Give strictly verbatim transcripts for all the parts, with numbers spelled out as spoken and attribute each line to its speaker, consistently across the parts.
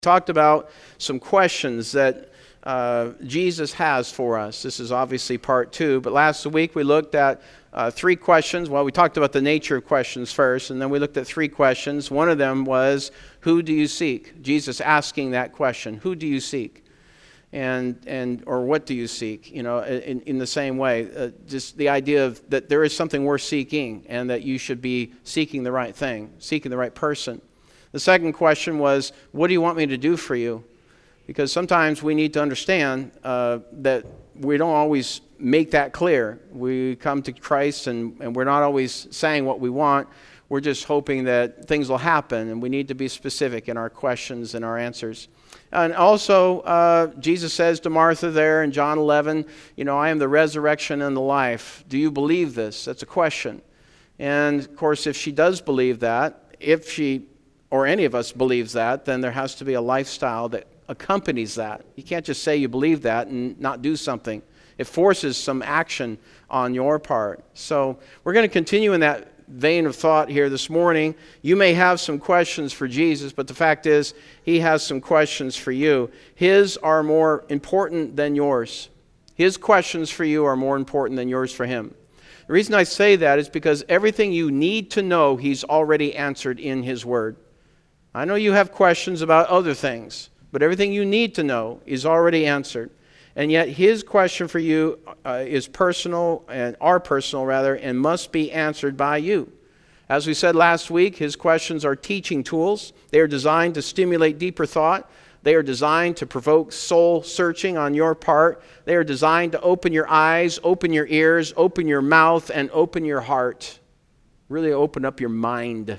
Speaker 1: Talked about some questions that uh, Jesus has for us. This is obviously part two, but last week we looked at uh, three questions. Well, we talked about the nature of questions first, and then we looked at three questions. One of them was, who do you seek? Jesus asking that question, who do you seek? And, and or what do you seek? You know, in, in the same way, uh, just the idea of that there is something worth seeking and that you should be seeking the right thing, seeking the right person. The second question was, what do you want me to do for you? Because sometimes we need to understand uh, that we don't always make that clear. We come to Christ and, and we're not always saying what we want. We're just hoping that things will happen, and we need to be specific in our questions and our answers. And also, uh, Jesus says to Martha there in John eleven, you know, I am the resurrection and the life. Do you believe this? That's a question. And of course, if she does believe that, if she or any of us believes that, then there has to be a lifestyle that accompanies that. You can't just say you believe that and not do something. It forces some action on your part. So we're going to continue in that vein of thought here this morning. You may have some questions for Jesus, but the fact is, he has some questions for you. His are more important than yours. His questions for you are more important than yours for him. The reason I say that is because everything you need to know, he's already answered in his word. I know you have questions about other things, but everything you need to know is already answered. And yet his question for you uh, is personal, and are personal rather, and must be answered by you. As we said last week, his questions are teaching tools. They are designed to stimulate deeper thought. They are designed to provoke soul searching on your part. They are designed to open your eyes, open your ears, open your mouth, and open your heart. Really open up your mind.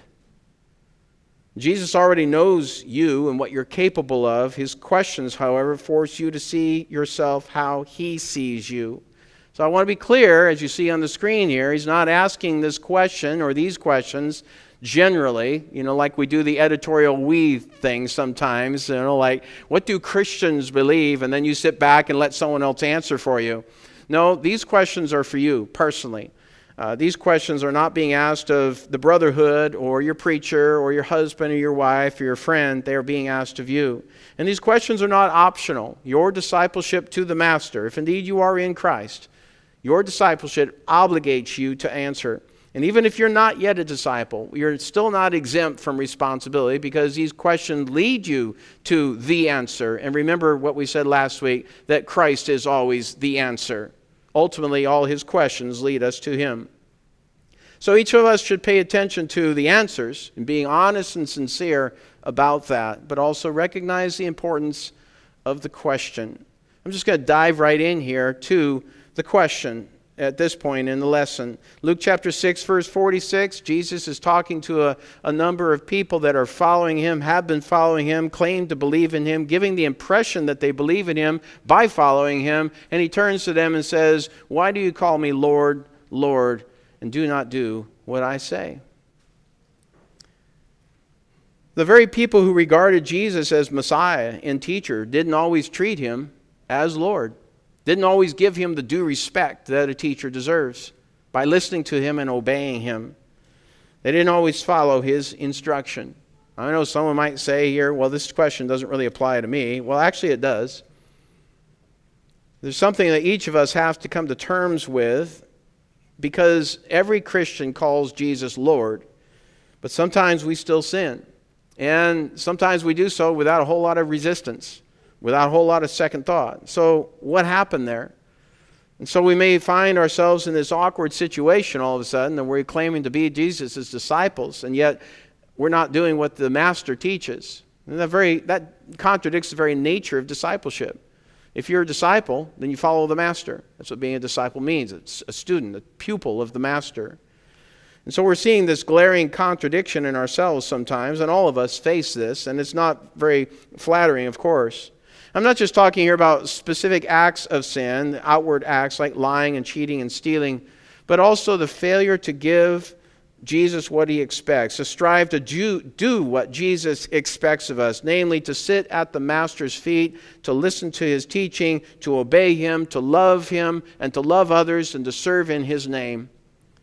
Speaker 1: Jesus already knows you and what you're capable of. His questions, however, force you to see yourself how he sees you. So I want to be clear, as you see on the screen here, he's not asking this question or these questions generally, you know, like we do the editorial we thing sometimes, you know, like, what do Christians believe? And then you sit back and let someone else answer for you. No, these questions are for you personally. Uh, these questions are not being asked of the brotherhood or your preacher or your husband or your wife or your friend. They are being asked of you. And these questions are not optional. Your discipleship to the Master, if indeed you are in Christ, your discipleship obligates you to answer. And even if you're not yet a disciple, you're still not exempt from responsibility, because these questions lead you to the answer. And remember what we said last week, that Christ is always the answer. Ultimately, all his questions lead us to him. So each of us should pay attention to the answers and being honest and sincere about that, but also recognize the importance of the question. I'm just going to dive right in here to the question at this point in the lesson. Luke chapter six, verse forty-six, Jesus is talking to a, a number of people that are following him, have been following him, claim to believe in him, giving the impression that they believe in him by following him. And he turns to them and says, why do you call me Lord, Lord, and do not do what I say? The very people who regarded Jesus as Messiah and teacher didn't always treat him as Lord. Didn't always give him the due respect that a teacher deserves by listening to him and obeying him. They didn't always follow his instruction. I know someone might say here, well, this question doesn't really apply to me. Well, actually it does. There's something that each of us have to come to terms with, because every Christian calls Jesus Lord, but sometimes we still sin. And sometimes we do so without a whole lot of resistance, without a whole lot of second thought. So what happened there? And so we may find ourselves in this awkward situation all of a sudden, and we're claiming to be Jesus' disciples, and yet we're not doing what the Master teaches. And that, very, that contradicts the very nature of discipleship. If you're a disciple, then you follow the Master. That's what being a disciple means. It's a student, a pupil of the Master. And so we're seeing this glaring contradiction in ourselves sometimes, and all of us face this, and it's not very flattering, of course. I'm not just talking here about specific acts of sin, outward acts like lying and cheating and stealing, but also the failure to give Jesus what he expects, to strive to do, do what Jesus expects of us, namely to sit at the Master's feet, to listen to his teaching, to obey him, to love him, and to love others, and to serve in his name.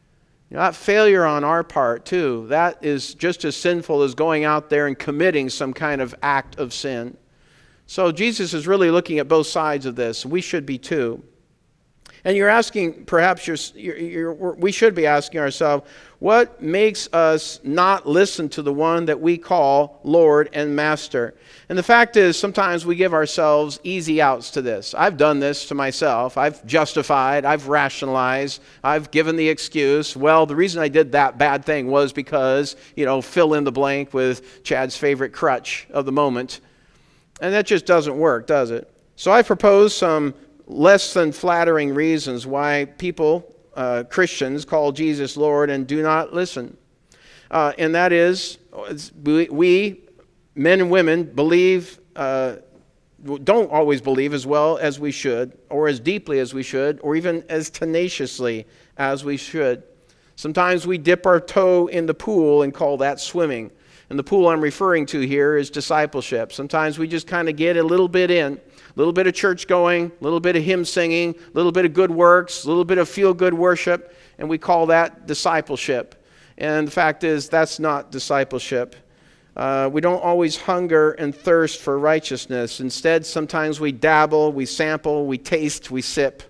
Speaker 1: Not failure on our part, too. That is just as sinful as going out there and committing some kind of act of sin. So Jesus is really looking at both sides of this. We should be too. And you're asking, perhaps you're, you're, you're, we should be asking ourselves, what makes us not listen to the one that we call Lord and Master? And the fact is, sometimes we give ourselves easy outs to this. I've done this to myself. I've justified. I've rationalized. I've given the excuse. Well, the reason I did that bad thing was because, you know, fill in the blank with Chad's favorite crutch of the moment. And that just doesn't work, does it? So I propose some less than flattering reasons why people, uh, Christians, call Jesus Lord and do not listen. Uh, and that is, we, we, men and women, believe, uh, don't always believe as well as we should, or as deeply as we should, or even as tenaciously as we should. Sometimes we dip our toe in the pool and call that swimming. And the pool I'm referring to here is discipleship. Sometimes we just kind of get a little bit in, a little bit of church going, a little bit of hymn singing, a little bit of good works, a little bit of feel-good worship, and we call that discipleship. And the fact is, that's not discipleship. Uh, we don't always hunger and thirst for righteousness. Instead, sometimes we dabble, we sample, we taste, we sip.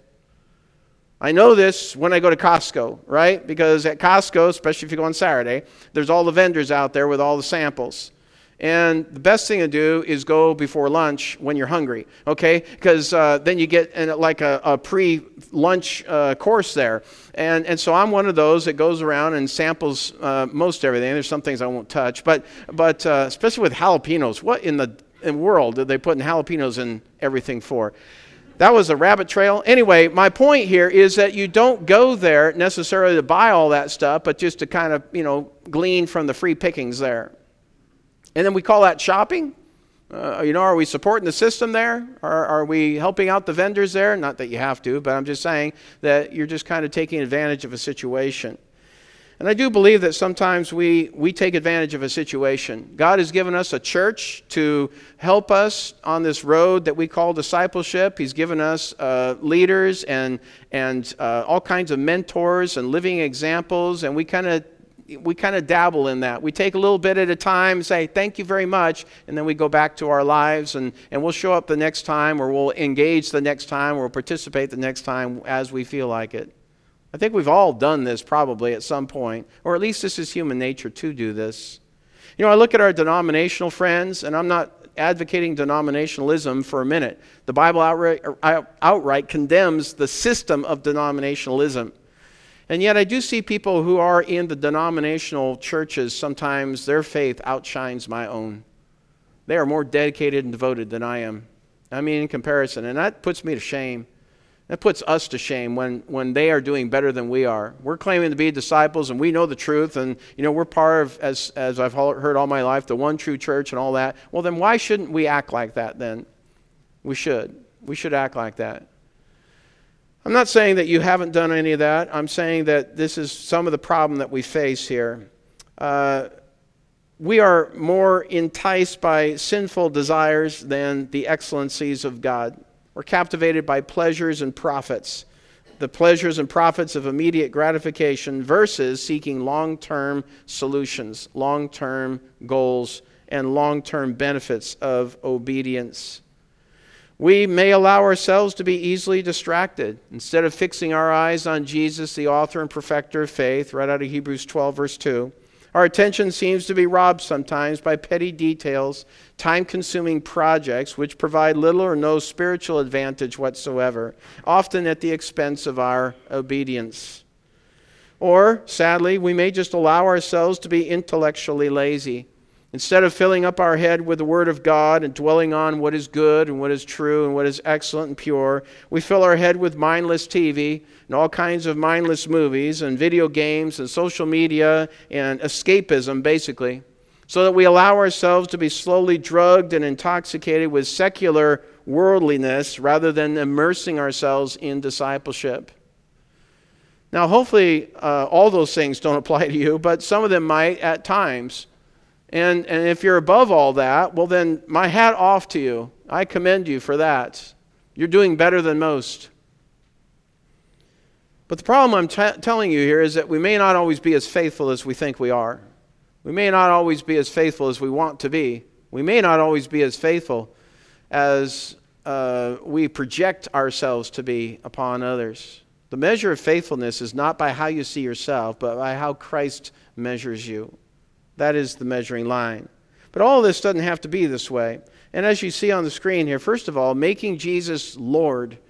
Speaker 1: I know this when I go to Costco, right? Because at Costco, especially if you go on Saturday, there's all the vendors out there with all the samples. And the best thing to do is go before lunch when you're hungry, okay? Because uh, then you get in like a, a pre-lunch uh, course there. And, and so I'm one of those that goes around and samples uh, most everything. There's some things I won't touch. But, but uh, especially with jalapenos, what in the in world did they put in jalapenos in everything for? That was a rabbit trail. Anyway, my point here is that you don't go there necessarily to buy all that stuff, but just to kind of, you know, glean from the free pickings there. And then we call that shopping. Uh, you know, are we supporting the system there? Are, are we helping out the vendors there? Not that you have to, but I'm just saying that you're just kind of taking advantage of a situation. And I do believe that sometimes we, we take advantage of a situation. God has given us a church to help us on this road that we call discipleship. He's given us uh, leaders and, and uh, all kinds of mentors and living examples, and we kind of we kind of dabble in that. We take a little bit at a time, say, thank you very much, and then we go back to our lives, and, and we'll show up the next time, or we'll engage the next time, or we'll participate the next time as we feel like it. I think we've all done this probably at some point, or at least this is human nature to do this. You know, I look at our denominational friends, and I'm not advocating denominationalism for a minute. The Bible outright, outright condemns the system of denominationalism. And yet I do see people who are in the denominational churches, sometimes their faith outshines my own. They are more dedicated and devoted than I am. I mean, in comparison. And that puts me to shame. That puts us to shame when, when they are doing better than we are. We're claiming to be disciples, and we know the truth, and you know we're part of, as, as I've heard all my life, the one true church and all that. Well, then why shouldn't we act like that then? We should. We should act like that. I'm not saying that you haven't done any of that. I'm saying that this is some of the problem that we face here. Uh, we are more enticed by sinful desires than the excellencies of God. We're captivated by pleasures and profits, the pleasures and profits of immediate gratification versus seeking long-term solutions, long-term goals, and long-term benefits of obedience. We may allow ourselves to be easily distracted. Instead of fixing our eyes on Jesus, the author and perfecter of faith, right out of Hebrews twelve, verse two, our attention seems to be robbed sometimes by petty details, time-consuming projects which provide little or no spiritual advantage whatsoever, often at the expense of our obedience. Or, sadly, we may just allow ourselves to be intellectually lazy. Instead of filling up our head with the Word of God and dwelling on what is good and what is true and what is excellent and pure, we fill our head with mindless T V and all kinds of mindless movies and video games and social media and escapism, basically, so that we allow ourselves to be slowly drugged and intoxicated with secular worldliness rather than immersing ourselves in discipleship. Now, hopefully, uh, all those things don't apply to you, but some of them might at times. And, and if you're above all that, well then, my hat off to you. I commend you for that. You're doing better than most. But the problem I'm t- telling you here is that we may not always be as faithful as we think we are. We may not always be as faithful as we want to be. We may not always be as faithful as uh, we project ourselves to be upon others. The measure of faithfulness is not by how you see yourself, but by how Christ measures you. That is the measuring line. But all of this doesn't have to be this way. And as you see on the screen here, first of all, making Jesus Lord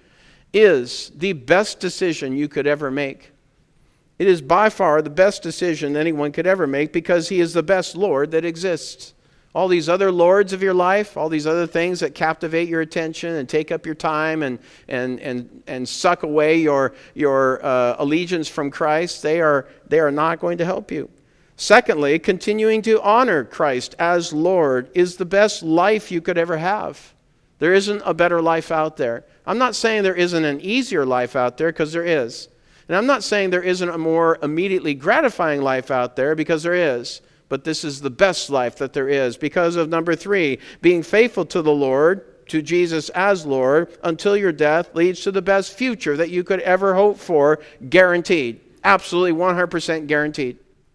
Speaker 1: is the best decision you could ever make. It is by far the best decision anyone could ever make because He is the best Lord that exists. All these other lords of your life, all these other things that captivate your attention and take up your time and and and and suck away your your uh, allegiance from Christ, they are they are not going to help you. Secondly, continuing to honor Christ as Lord is the best life you could ever have. There isn't a better life out there. I'm not saying there isn't an easier life out there, because there is. And I'm not saying there isn't a more immediately gratifying life out there, because there is. But this is the best life that there is because of, number three, being faithful to the Lord, to Jesus as Lord, until your death leads to the best future that you could ever hope for, guaranteed. Absolutely one hundred percent guaranteed.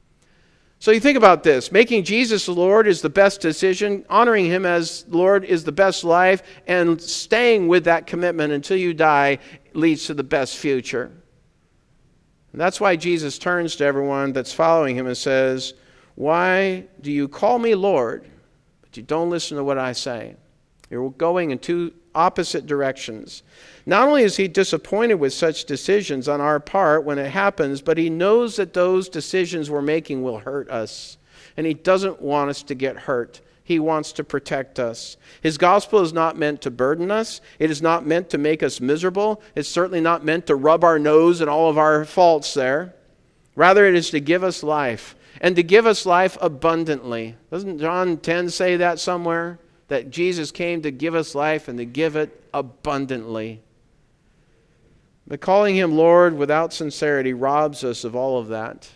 Speaker 1: So you think about this. Making Jesus the Lord is the best decision. Honoring Him as Lord is the best life. And staying with that commitment until you die leads to the best future. And that's why Jesus turns to everyone that's following Him and says, "Why do you call me Lord, but you don't listen to what I say?" You're going in two opposite directions. Not only is He disappointed with such decisions on our part when it happens, but He knows that those decisions we're making will hurt us. And He doesn't want us to get hurt. He wants to protect us. His gospel is not meant to burden us. It is not meant to make us miserable. It's certainly not meant to rub our nose in all of our faults there. Rather, it is to give us life, and to give us life abundantly. Doesn't John ten say that somewhere? That Jesus came to give us life and to give it abundantly. But calling Him Lord without sincerity robs us of all of that.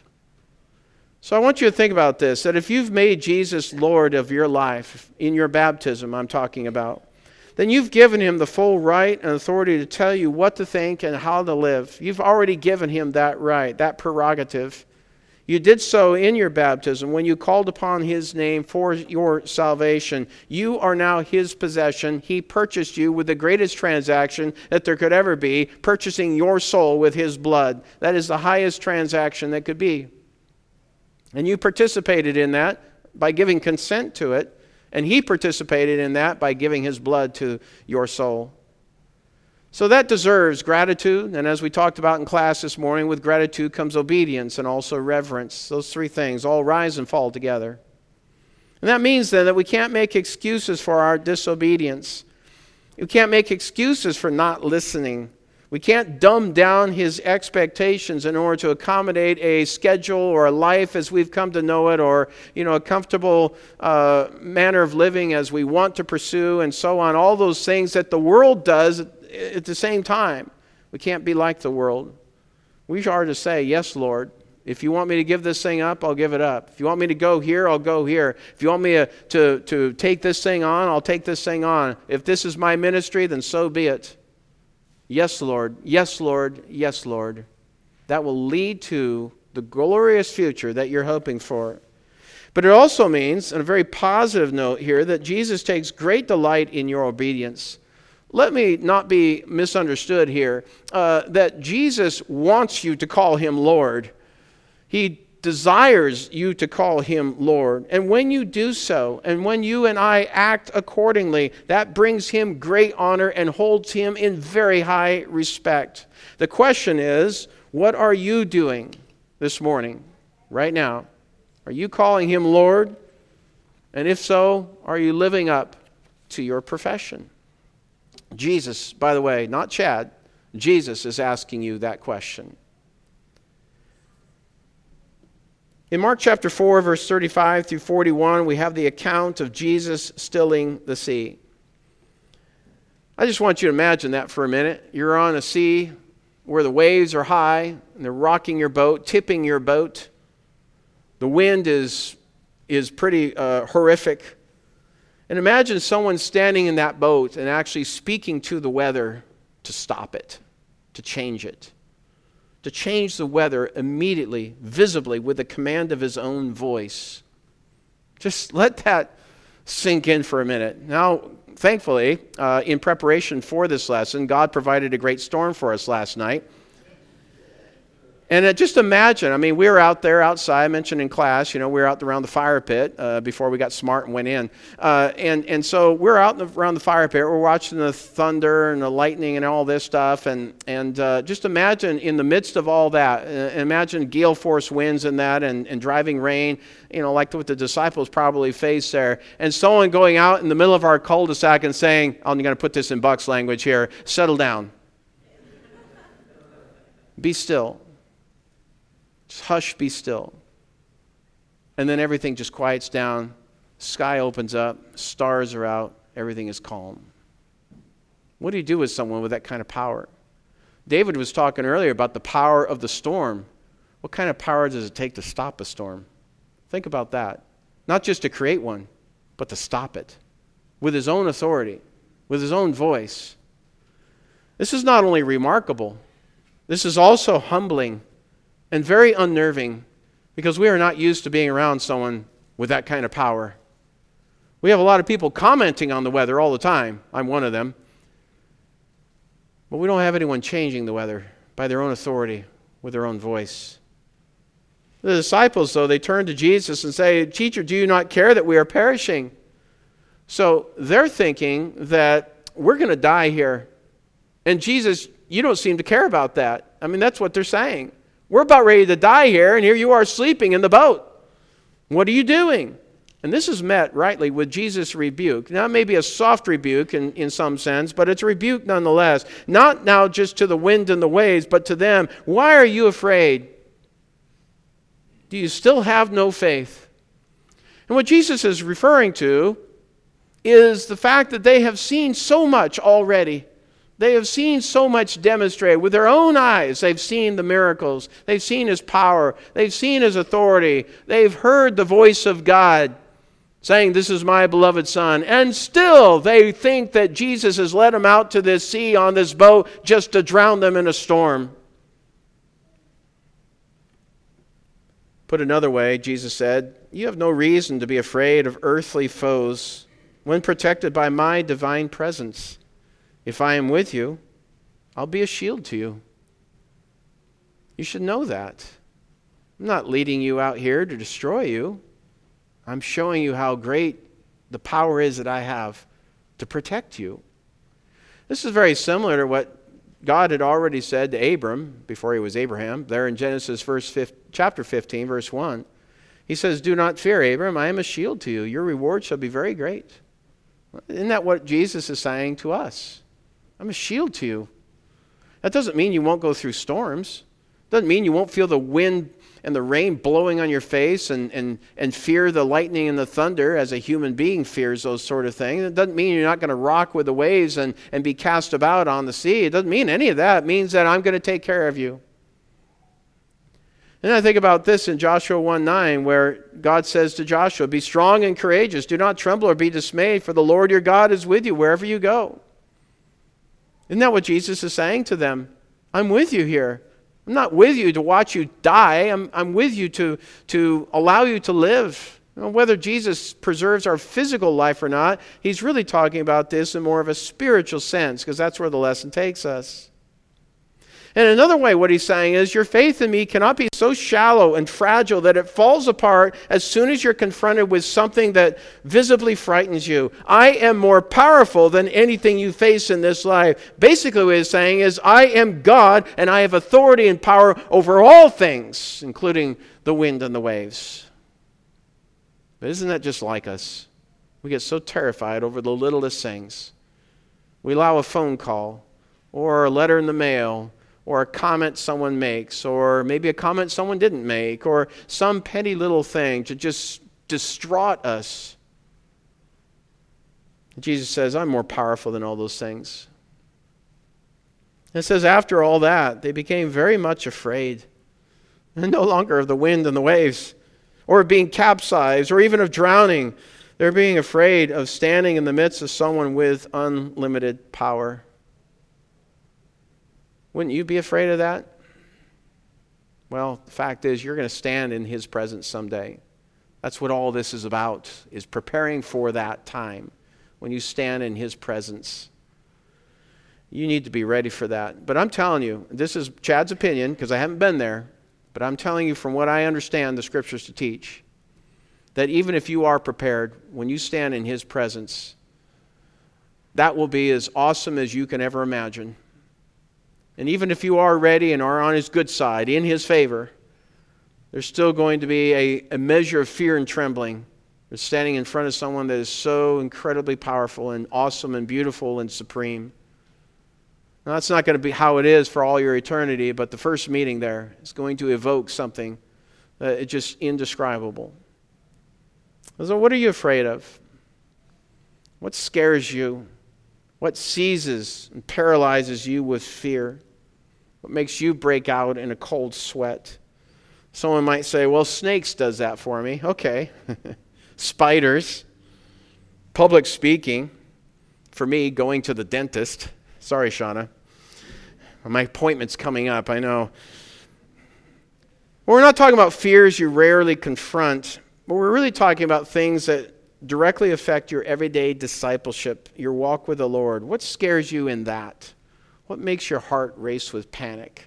Speaker 1: So I want you to think about this, that if you've made Jesus Lord of your life, in your baptism I'm talking about, then you've given Him the full right and authority to tell you what to think and how to live. You've already given Him that right, that prerogative. You did so in your baptism when you called upon His name for your salvation. You are now His possession. He purchased you with the greatest transaction that there could ever be, purchasing your soul with His blood. That is the highest transaction that could be. And you participated in that by giving consent to it, and He participated in that by giving His blood to your soul. So that deserves gratitude, and as we talked about in class this morning, with gratitude comes obedience and also reverence. Those three things all rise and fall together. And that means then that we can't make excuses for our disobedience. We can't make excuses for not listening. We can't dumb down His expectations in order to accommodate a schedule or a life as we've come to know it, or you know, a comfortable uh, manner of living as we want to pursue, and so on. All those things that the world does at the same time. We can't be like the world. We are to say, "Yes, Lord. If you want me to give this thing up, I'll give it up. If you want me to go here, I'll go here. If you want me to, to, to take this thing on, I'll take this thing on. If this is my ministry, then so be it. Yes, Lord. Yes, Lord. Yes, Lord." That will lead to the glorious future that you're hoping for. But it also means, on a very positive note here, that Jesus takes great delight in your obedience. Let me not be misunderstood here, uh, that Jesus wants you to call Him Lord. He desires you to call Him Lord. And when you do so, and when you and I act accordingly, that brings Him great honor and holds Him in very high respect. The question is, what are you doing this morning, right now? Are you calling Him Lord? And if so, are you living up to your profession? Jesus, by the way, not Chad, Jesus is asking you that question. In Mark chapter four, verse thirty-five through forty-one, we have the account of Jesus stilling the sea. I just want you to imagine that for a minute. You're on a sea where the waves are high, and they're rocking your boat, tipping your boat. The wind is, is pretty uh, horrific. And imagine someone standing in that boat and actually speaking to the weather to stop it, to change it, to change the weather immediately, visibly, with the command of his own voice. Just let that sink in for a minute. Now, thankfully, uh, in preparation for this lesson, God provided a great storm for us last night. And uh, just imagine, I mean, we were out there outside, I mentioned in class, you know, we were out around the fire pit uh, before we got smart and went in. Uh, and, and so we're out the, around the fire pit, we're watching the thunder and the lightning and all this stuff. And, and uh, just imagine in the midst of all that, uh, imagine gale force winds and that and, and driving rain, you know, like what the disciples probably faced there. And someone going out in the middle of our cul-de-sac and saying, I'm going to put this in Buck's language here, settle down. Be still. Just hush, be still. And then everything just quiets down. Sky opens up. Stars are out. Everything is calm. What do you do with someone with that kind of power? David was talking earlier about the power of the storm. What kind of power does it take to stop a storm? Think about that. Not just to create one, but to stop it. With his own authority. With his own voice. This is not only remarkable. This is also humbling. And very unnerving, because we are not used to being around someone with that kind of power. We have a lot of people commenting on the weather all the time. I'm one of them. But we don't have anyone changing the weather by their own authority, with their own voice. The disciples, though, they turn to Jesus and say, Teacher, do you not care that we are perishing? So they're thinking that we're going to die here. And Jesus, you don't seem to care about that. I mean, that's what they're saying. We're about ready to die here, and here you are sleeping in the boat. What are you doing? And this is met rightly with Jesus' rebuke. Now, it may be a soft rebuke in, in some sense, but it's a rebuke nonetheless. Not now just to the wind and the waves, but to them. Why are you afraid? Do you still have no faith? And what Jesus is referring to is the fact that they have seen so much already. They have seen so much demonstrated. With their own eyes, they've seen the miracles. They've seen His power. They've seen His authority. They've heard the voice of God saying, this is my beloved Son. And still, they think that Jesus has led them out to this sea on this boat just to drown them in a storm. Put another way, Jesus said, you have no reason to be afraid of earthly foes when protected by my divine presence. If I am with you, I'll be a shield to you. You should know that. I'm not leading you out here to destroy you. I'm showing you how great the power is that I have to protect you. This is very similar to what God had already said to Abram before he was Abraham. There in Genesis verse chapter fifteen, verse one. He says, do not fear, Abram. I am a shield to you. Your reward shall be very great. Isn't that what Jesus is saying to us? I'm a shield to you. That doesn't mean you won't go through storms. Doesn't mean you won't feel the wind and the rain blowing on your face and, and, and fear the lightning and the thunder as a human being fears those sort of things. It doesn't mean you're not going to rock with the waves and, and be cast about on the sea. It doesn't mean any of that. It means that I'm going to take care of you. And I think about this in Joshua one nine, where God says to Joshua, be strong and courageous. Do not tremble or be dismayed, for the Lord your God is with you wherever you go. Isn't that what Jesus is saying to them? I'm with you here. I'm not with you to watch you die. I'm, I'm with you to, to allow you to live. You know, whether Jesus preserves our physical life or not, he's really talking about this in more of a spiritual sense, because that's where the lesson takes us. And another way what he's saying is, your faith in me cannot be so shallow and fragile that it falls apart as soon as you're confronted with something that visibly frightens you. I am more powerful than anything you face in this life. Basically what he's saying is, I am God and I have authority and power over all things, including the wind and the waves. But isn't that just like us? We get so terrified over the littlest things. We allow a phone call or a letter in the mail or a comment someone makes, or maybe a comment someone didn't make, or some petty little thing to just distraught us. Jesus says, I'm more powerful than all those things. And it says, after all that, they became very much afraid, and no longer of the wind and the waves, or of being capsized, or even of drowning. They're being afraid of standing in the midst of someone with unlimited power. Wouldn't you be afraid of that? Well, the fact is you're going to stand in his presence someday. That's what all this is about, is preparing for that time when you stand in his presence. You need to be ready for that. But I'm telling you, this is Chad's opinion because I haven't been there, but I'm telling you from what I understand the scriptures to teach, that even if you are prepared, when you stand in his presence, that will be as awesome as you can ever imagine. And even if you are ready and are on his good side, in his favor, there's still going to be a, a measure of fear and trembling. You're standing in front of someone that is so incredibly powerful and awesome and beautiful and supreme. Now, that's not going to be how it is for all your eternity, but the first meeting there is going to evoke something that is just indescribable. So what are you afraid of? What scares you? What seizes and paralyzes you with fear? What makes you break out in a cold sweat? Someone might say, well, snakes does that for me. Okay. Spiders. Public speaking. For me, going to the dentist. Sorry, Shauna. My appointment's coming up, I know. Well, we're not talking about fears you rarely confront, but we're really talking about things that directly affect your everyday discipleship, your walk with the Lord. What scares you in that? What makes your heart race with panic?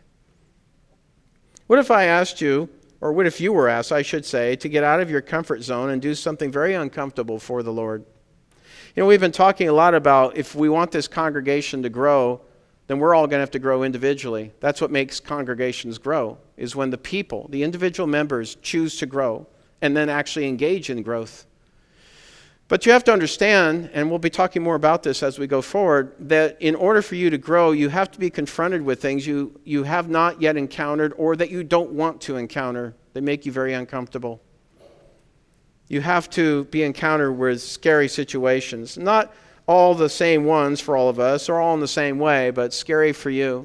Speaker 1: What if I asked you, or what if you were asked, I should say, to get out of your comfort zone and do something very uncomfortable for the Lord? You know, we've been talking a lot about if we want this congregation to grow, then we're all going to have to grow individually. That's what makes congregations grow, is when the people, the individual members, choose to grow and then actually engage in growth. But you have to understand, and we'll be talking more about this as we go forward, that in order for you to grow, you have to be confronted with things you, you have not yet encountered or that you don't want to encounter. They make you very uncomfortable. You have to be encountered with scary situations. Not all the same ones for all of us, or all in the same way, but scary for you.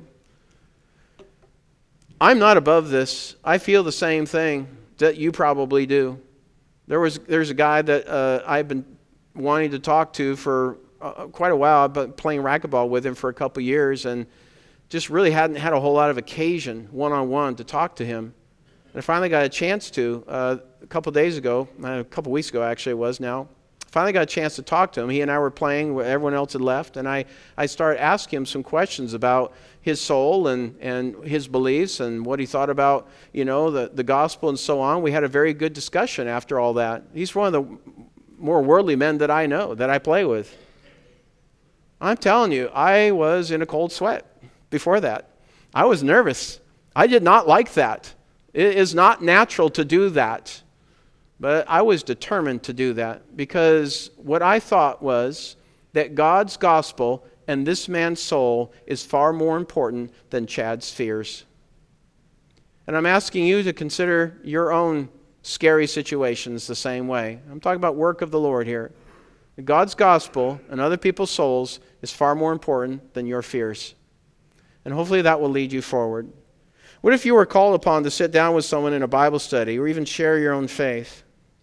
Speaker 1: I'm not above this. I feel the same thing that you probably do. There was there's a guy that uh, I've been wanting to talk to for uh, quite a while. I've been playing racquetball with him for a couple years and just really hadn't had a whole lot of occasion one-on-one to talk to him. And I finally got a chance to uh, a couple days ago, a couple weeks ago actually it was now. Finally got a chance to talk to him. He and I were playing where everyone else had left, and I, I started asking him some questions about his soul and, and his beliefs and what he thought about, you know, the, the gospel and so on. We had a very good discussion after all that. He's one of the more worldly men that I know, that I play with. I'm telling you, I was in a cold sweat before that. I was nervous. I did not like that. It is not natural to do that. But I was determined to do that because what I thought was that God's gospel and this man's soul is far more important than Chad's fears. And I'm asking you to consider your own scary situations the same way. I'm talking about work of the Lord here. God's gospel and other people's souls is far more important than your fears. And hopefully that will lead you forward. What if you were called upon to sit down with someone in a Bible study or even share your own faith?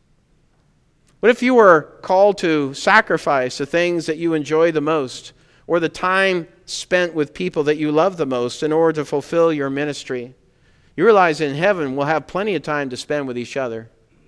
Speaker 1: What if you were called to sacrifice the things that you enjoy the most or the time spent with people that you love the most in order to fulfill your ministry? You realize in heaven we'll have plenty of time to spend with each other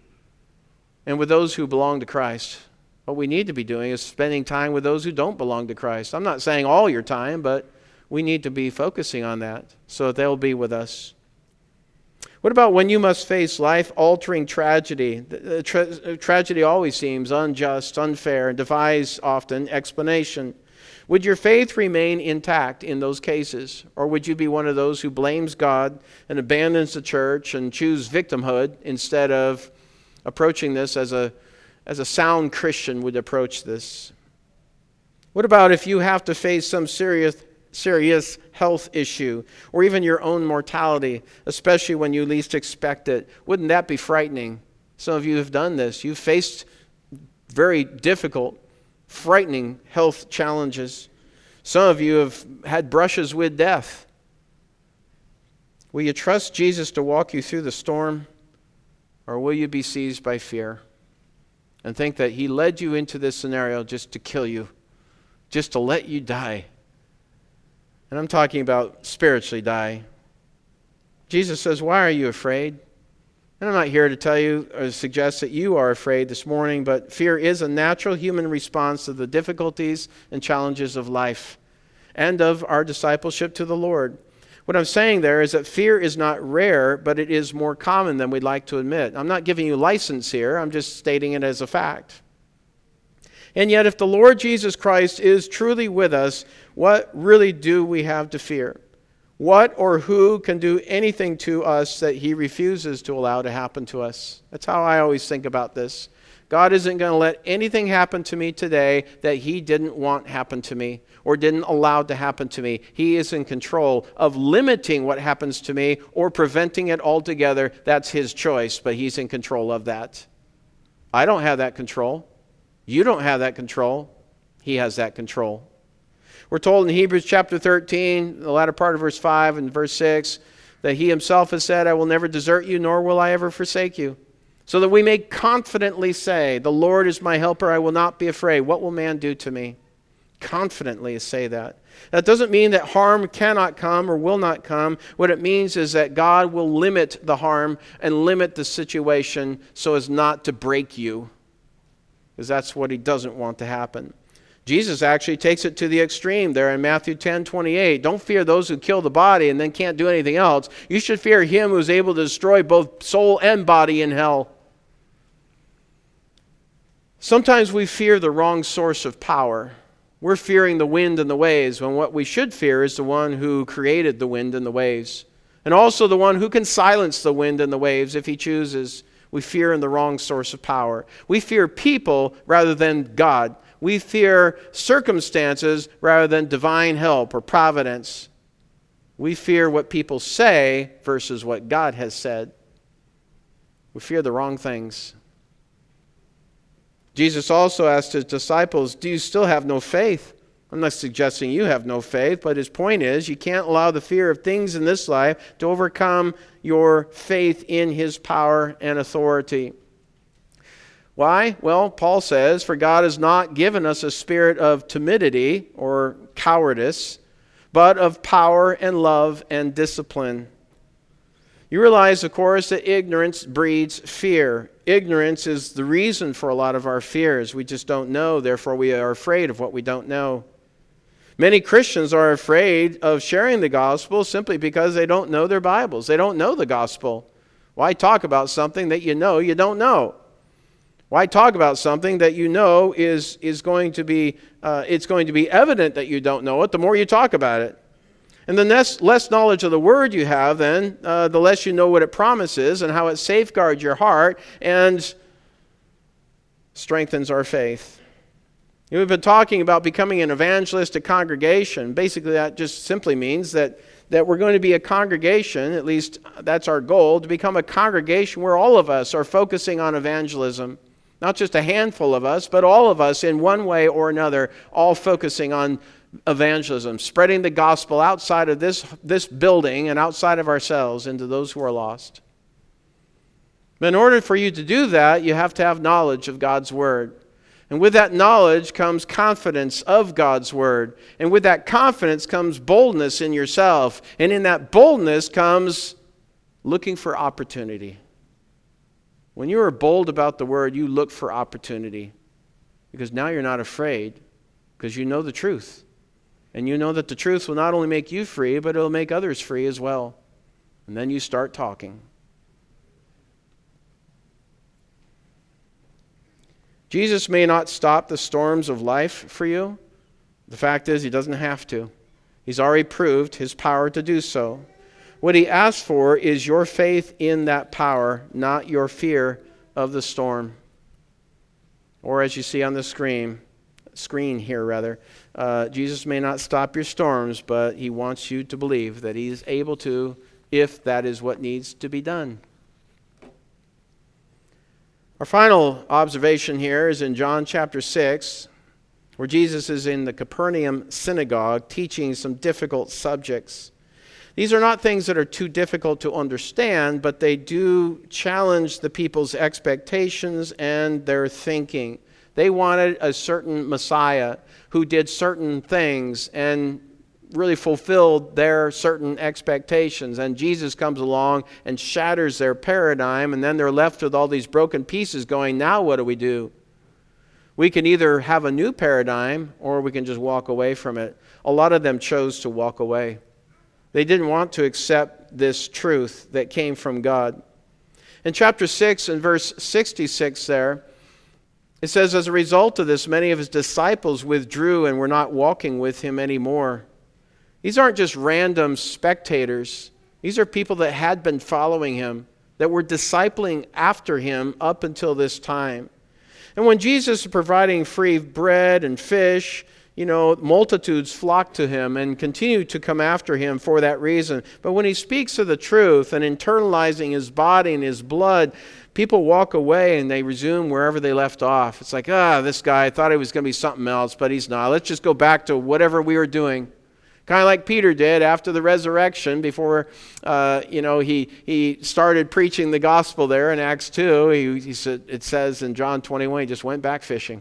Speaker 1: and with those who belong to Christ. What we need to be doing is spending time with those who don't belong to Christ. I'm not saying all your time, but we need to be focusing on that so that they'll be with us. What about when you must face life-altering tragedy? The tra- tragedy always seems unjust, unfair, and defies often explanation. Would your faith remain intact in those cases? Or would you be one of those who blames God and abandons the church and choose victimhood instead of approaching this as a, as a sound Christian would approach this? What about if you have to face some serious serious health issue, or even your own mortality, especially when you least expect it? Wouldn't that be frightening? Some of you have done this. You've faced very difficult, frightening health challenges. Some of you have had brushes with death. Will you trust Jesus to walk you through the storm, or will you be seized by fear and think that he led you into this scenario just to kill you, just to let you die? And I'm talking about spiritually die. Jesus says, why are you afraid? And I'm not here to tell you or suggest that you are afraid this morning, but fear is a natural human response to the difficulties and challenges of life and of our discipleship to the Lord. What I'm saying there is that fear is not rare, but it is more common than we'd like to admit. I'm not giving you license here. I'm just stating it as a fact. And yet, if the Lord Jesus Christ is truly with us, what really do we have to fear? What or who can do anything to us that he refuses to allow to happen to us? That's how I always think about this. God isn't going to let anything happen to me today that he didn't want happen to me or didn't allow to happen to me. He is in control of limiting what happens to me or preventing it altogether. That's his choice, but he's in control of that. I don't have that control. You don't have that control. He has that control. We're told in Hebrews chapter thirteen, the latter part of verse five and verse six, that he himself has said, I will never desert you, nor will I ever forsake you. So that we may confidently say, the Lord is my helper, I will not be afraid. What will man do to me? Confidently say that. That doesn't mean that harm cannot come or will not come. What it means is that God will limit the harm and limit the situation so as not to break you. Because that's what he doesn't want to happen. Jesus actually takes it to the extreme there in Matthew ten twenty-eight. Don't fear those who kill the body and then can't do anything else. You should fear him who is able to destroy both soul and body in hell. Sometimes we fear the wrong source of power. We're fearing the wind and the waves when what we should fear is the one who created the wind and the waves. And also the one who can silence the wind and the waves if he chooses. We fear in the wrong source of power. We fear people rather than God. We fear circumstances rather than divine help or providence. We fear what people say versus what God has said. We fear the wrong things. Jesus also asked his disciples, do you still have no faith? I'm not suggesting you have no faith, but his point is you can't allow the fear of things in this life to overcome your faith in his power and authority. Why? Well, Paul says, for God has not given us a spirit of timidity or cowardice, but of power and love and discipline. You realize, of course, that ignorance breeds fear. Ignorance is the reason for a lot of our fears. We just don't know, therefore we are afraid of what we don't know. Many Christians are afraid of sharing the gospel simply because they don't know their Bibles. They don't know the gospel. Why talk about something that you know you don't know? Why talk about something that you know is, is going to be, uh, it's going to be evident that you don't know it the more you talk about it. And the less, less knowledge of the Word you have, then, uh, the less you know what it promises and how it safeguards your heart and strengthens our faith. You know, we've been talking about becoming an evangelistic congregation. Basically, that just simply means that, that we're going to be a congregation, at least that's our goal, to become a congregation where all of us are focusing on evangelism. Not just a handful of us, but all of us in one way or another, all focusing on evangelism, spreading the gospel outside of this, this building and outside of ourselves into those who are lost. But in order for you to do that, you have to have knowledge of God's Word. And with that knowledge comes confidence of God's Word. And with that confidence comes boldness in yourself. And in that boldness comes looking for opportunity. When you are bold about the Word, you look for opportunity. Because now you're not afraid, because you know the truth. And you know that the truth will not only make you free, but it will make others free as well. And then you start talking. Jesus may not stop the storms of life for you. The fact is, he doesn't have to. He's already proved his power to do so. What he asks for is your faith in that power, not your fear of the storm. Or as you see on the screen, screen here rather, uh, Jesus may not stop your storms, but he wants you to believe that he is able to, if that is what needs to be done. Our final observation here is in John chapter six, where Jesus is in the Capernaum synagogue teaching some difficult subjects. These are not things that are too difficult to understand, but they do challenge the people's expectations and their thinking. They wanted a certain Messiah who did certain things, and really fulfilled their certain expectations. And Jesus comes along and shatters their paradigm, and then they're left with all these broken pieces going, now what do we do? We can either have a new paradigm or we can just walk away from it. A lot of them chose to walk away. They didn't want to accept this truth that came from God. In chapter six and verse sixty-six there, it says, as a result of this, many of his disciples withdrew and were not walking with him anymore. These aren't just random spectators. These are people that had been following him, that were discipling after him up until this time. And when Jesus is providing free bread and fish, you know, multitudes flock to him and continue to come after him for that reason. But when he speaks of the truth and internalizing his body and his blood, people walk away and they resume wherever they left off. It's like, ah, this guy, I thought he was going to be something else, but he's not. Let's just go back to whatever we were doing. Kind of like Peter did after the resurrection, before uh, you know he he started preaching the gospel there in Acts two. He, he said, it says in John twenty-one, he just went back fishing.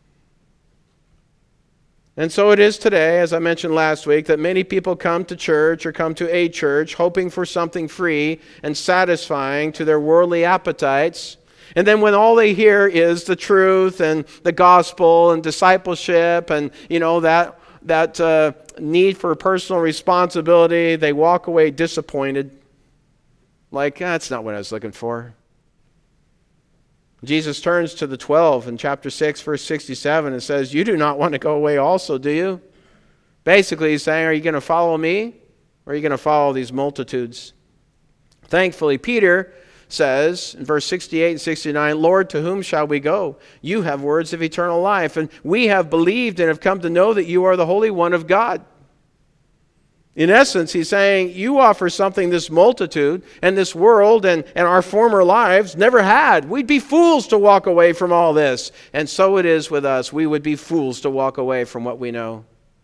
Speaker 1: And so it is today, as I mentioned last week, that many people come to church or come to a church hoping for something free and satisfying to their worldly appetites. And then when all they hear is the truth and the gospel and discipleship and, you know, that that uh, need for personal responsibility, they walk away disappointed. Like, ah, that's not what I was looking for. Jesus turns to the twelve in chapter six, verse sixty-seven, and says, you do not want to go away also, do you? Basically, he's saying, are you going to follow me, or are you going to follow these multitudes? Thankfully, Peter says in verse sixty-eight and sixty-nine, Lord, to whom shall we go? You have words of eternal life, and we have believed and have come to know that you are the Holy One of God. In essence, he's saying, you offer something this multitude and this world and, and our former lives never had. We'd be fools to walk away from all this. And so it is with us. We would be fools to walk away from what we know.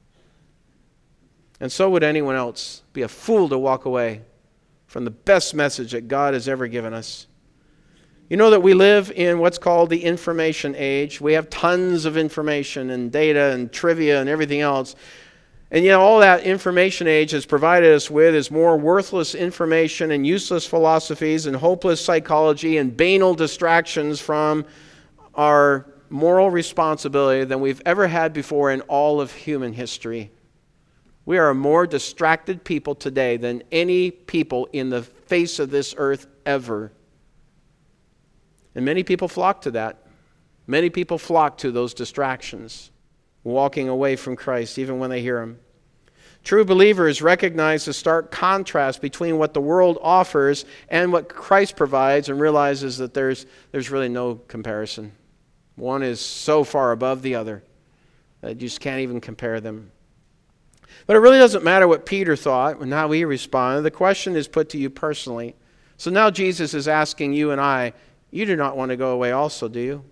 Speaker 1: And so would anyone else be a fool to walk away from the best message that God has ever given us. You know that we live in what's called the information age. We have tons of information and data and trivia and everything else. And yet all that information age has provided us with is more worthless information and useless philosophies and hopeless psychology and banal distractions from our moral responsibility than we've ever had before in all of human history. We are a more distracted people today than any people in the face of this earth ever. And many people flock to that. Many people flock to those distractions, walking away from Christ even when they hear him. True believers recognize the stark contrast between what the world offers and what Christ provides and realizes that there's, there's really no comparison. One is so far above the other that you just can't even compare them. But it really doesn't matter what Peter thought and how he responded. The question is put to you personally. So now Jesus is asking you and I, you do not want to go away also, do you?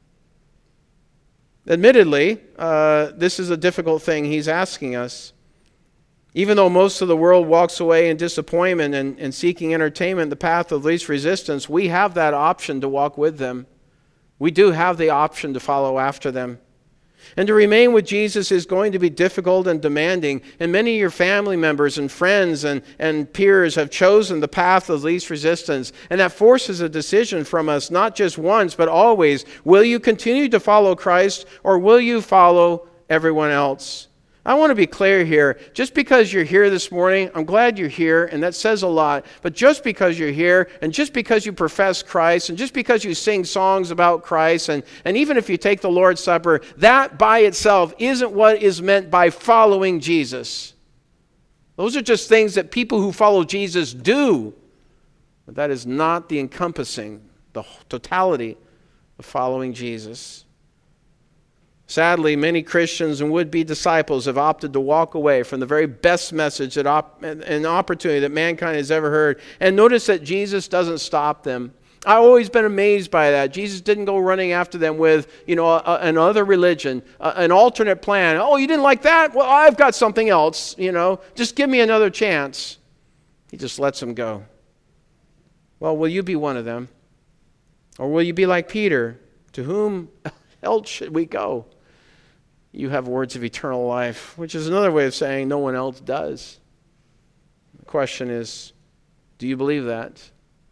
Speaker 1: Admittedly, uh, this is a difficult thing he's asking us. Even though most of the world walks away in disappointment and, and seeking entertainment, the path of least resistance, we have that option to walk with them. We do have the option to follow after them. And to remain with Jesus is going to be difficult and demanding. And many of your family members and friends and, and peers have chosen the path of least resistance. And that forces a decision from us, not just once, but always. Will you continue to follow Christ, or will you follow everyone else? I want to be clear here. Just because you're here this morning, I'm glad you're here, and that says a lot. But just because you're here, and just because you profess Christ, and just because you sing songs about Christ, and, and even if you take the Lord's Supper, that by itself isn't what is meant by following Jesus. Those are just things that people who follow Jesus do. But that is not the encompassing, the totality of following Jesus. Sadly, many Christians and would-be disciples have opted to walk away from the very best message that op- and opportunity that mankind has ever heard. And notice that Jesus doesn't stop them. I've always been amazed by that. Jesus didn't go running after them with, you know, a, another religion, a, an alternate plan. Oh, you didn't like that? Well, I've got something else, you know. Just give me another chance. He just lets them go. Well, will you be one of them? Or will you be like Peter? To whom else should we go? you have words of eternal life, which is another way of saying no one else does. The question is, do you believe that?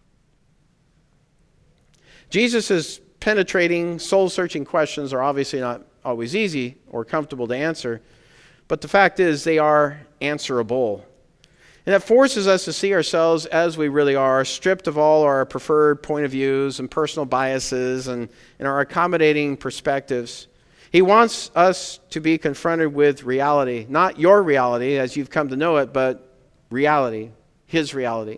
Speaker 1: Jesus' penetrating, soul-searching questions are obviously not always easy or comfortable to answer, but the fact is they are answerable. And that forces us to see ourselves as we really are, stripped of all our preferred point of views and personal biases and, and our accommodating perspectives. He wants us to be confronted with reality, not your reality as you've come to know it, but reality, His reality.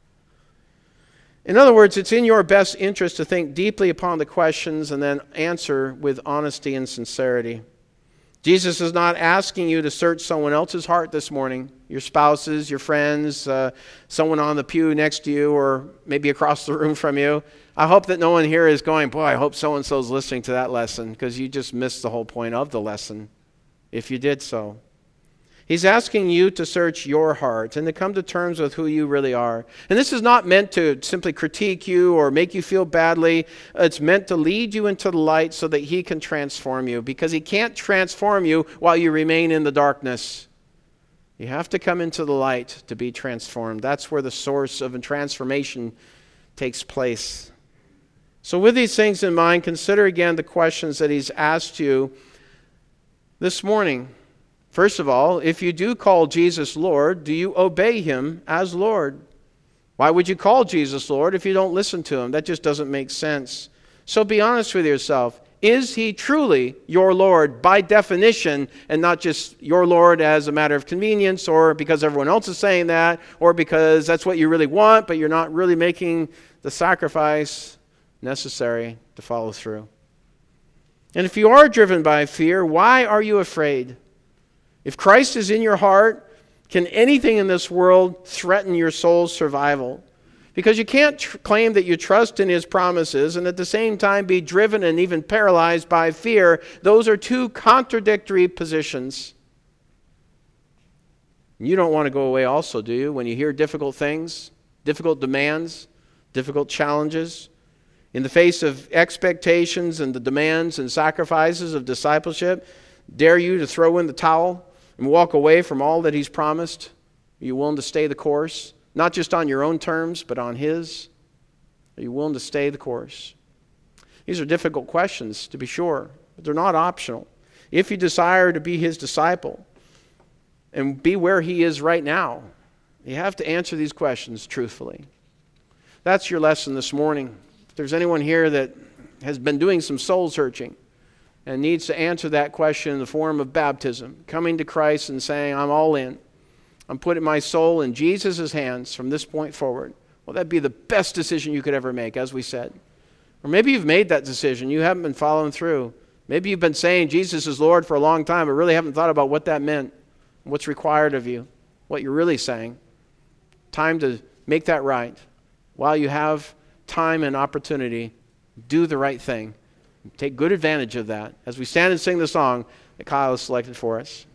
Speaker 1: In other words, it's in your best interest to think deeply upon the questions and then answer with honesty and sincerity. Jesus is not asking you to search someone else's heart this morning, your spouses, your friends, uh, someone on the pew next to you, or maybe across the room from you. I hope that no one here is going, boy, I hope so-and-so is listening to that lesson, because you just missed the whole point of the lesson if you did so. He's asking you to search your heart and to come to terms with who you really are. And this is not meant to simply critique you or make you feel badly. It's meant to lead you into the light so that He can transform you, because He can't transform you while you remain in the darkness. You have to come into the light to be transformed. That's where the source of transformation takes place. So with these things in mind, consider again the questions that He's asked you this morning. First of all, if you do call Jesus Lord, do you obey Him as Lord? Why would you call Jesus Lord if you don't listen to Him? That just doesn't make sense. So be honest with yourself. Is He truly your Lord by definition, and not just your Lord as a matter of convenience, or because everyone else is saying that, or because that's what you really want, but you're not really making the sacrifice necessary to follow through? And if you are driven by fear, why are you afraid? If Christ is in your heart, can anything in this world threaten your soul's survival? Because you can't tr- claim that you trust in His promises and at the same time be driven and even paralyzed by fear. Those are two contradictory positions. You don't want to go away also, do you? When you hear difficult things, difficult demands, difficult challenges, in the face of expectations and the demands and sacrifices of discipleship, dare you to throw in the towel and walk away from all that He's promised? Are you willing to stay the course? Not just on your own terms, but on His? Are you willing to stay the course? These are difficult questions, to be sure, but they're not optional. If you desire to be His disciple and be where He is right now, you have to answer these questions truthfully. That's your lesson this morning. If there's anyone here that has been doing some soul searching and needs to answer that question in the form of baptism, coming to Christ and saying, I'm all in. I'm putting my soul in Jesus' hands from this point forward. Well, that'd be the best decision you could ever make, as we said. Or maybe you've made that decision. You haven't been following through. Maybe you've been saying Jesus is Lord for a long time, but really haven't thought about what that meant, what's required of you, what you're really saying. Time to make that right. While you have time and opportunity, do the right thing. Take good advantage of that as we stand and sing the song that Kyle has selected for us.